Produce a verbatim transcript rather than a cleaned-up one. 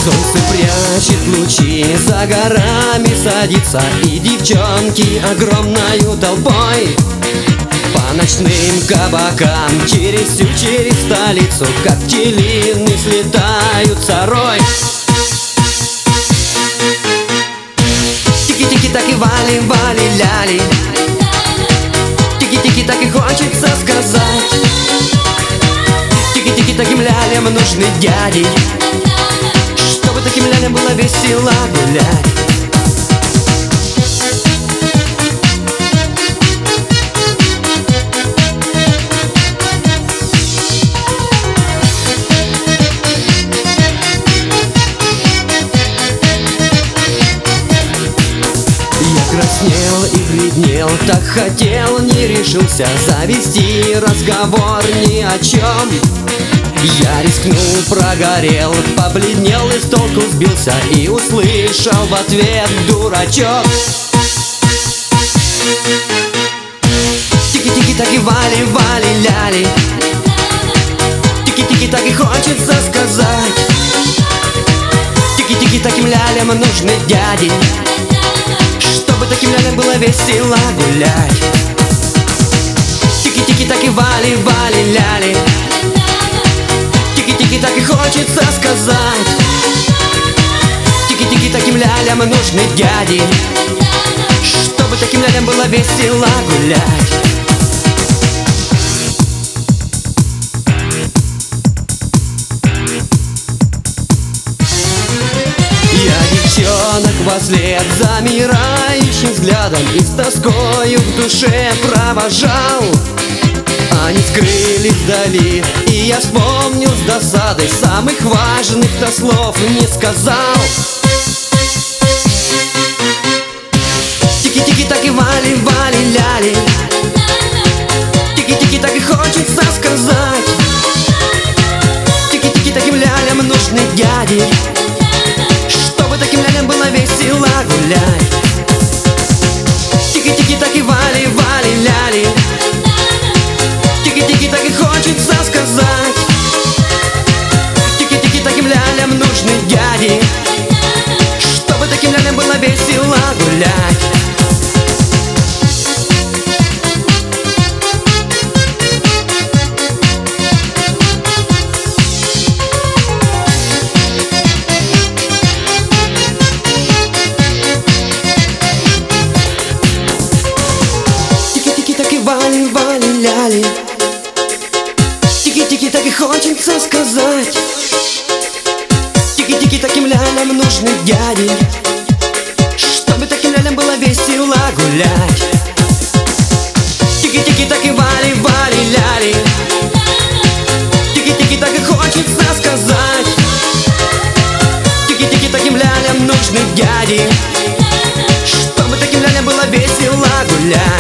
Солнце прячет лучи, за горами садится, и девчонки огромною толпой по ночным кабакам через всю, через столицу, как пчелины, слетаются рой. Тики-тики, так и вали, вали, ляли. Тики-тики, так и хочется сказать. Тики-тики, таким лялям нужны дяди, чтобы таким лялям было весело гулять. Краснел и бледнел, так хотел, не решился завести разговор ни о чем. Я рискнул, прогорел, побледнел и с толку сбился, и услышал в ответ: дурачок. Тики-тики, так и вали, вали, ляли. Тики-тики, так и хочется сказать. Тики-тики, таким лялям нужны дяди, чтобы таким лялям было весело гулять. Тики-тики, так и вали, вали, ляли. Тики-тики, так и хочется сказать. Тики-тики, таким лялям нужны дяди, чтобы таким лялям было весело гулять. Я девчонок вослед замирающим взглядом и с тоскою в душе провожал. Они скрылись вдали, и я вспомнил с досадой: самых важных-то слов не сказал. Тики-тики, так и вали, вали, ляли. Тики-тики, так и хочется сказать. Тики-тики, таким лялям нужны дяди, чтобы таким лялям было весело гулять. Тики-тики, так и вали, вали, ляли. Тики-тики, так и хочется сказать. Тики-тики, таким лялям нужны дяди, чтобы таким лялям было весело гулять. Вали, вали, ляли. Тики-тики, так и хочется сказать. Тики-тики, таким лялям нужны дяди, чтобы таким лялям было весело гулять. Тики-тики, так и вали, вали, ляли. Тики-тики, так и хочется сказать. Тики-тики, таким лялям нужны дяди, чтобы таким лялям было весело гулять.